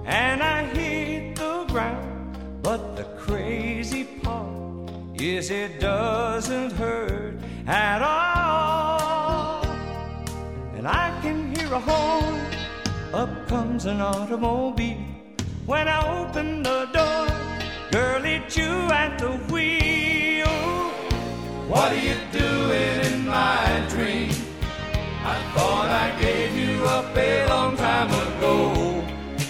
and I hit the ground. But the crazy part is it doesn't hurt at all. And I can hear a horn, up comes an automobile. When I open the door, girl, it's you at the wheel. What are you doing in my dream? I thought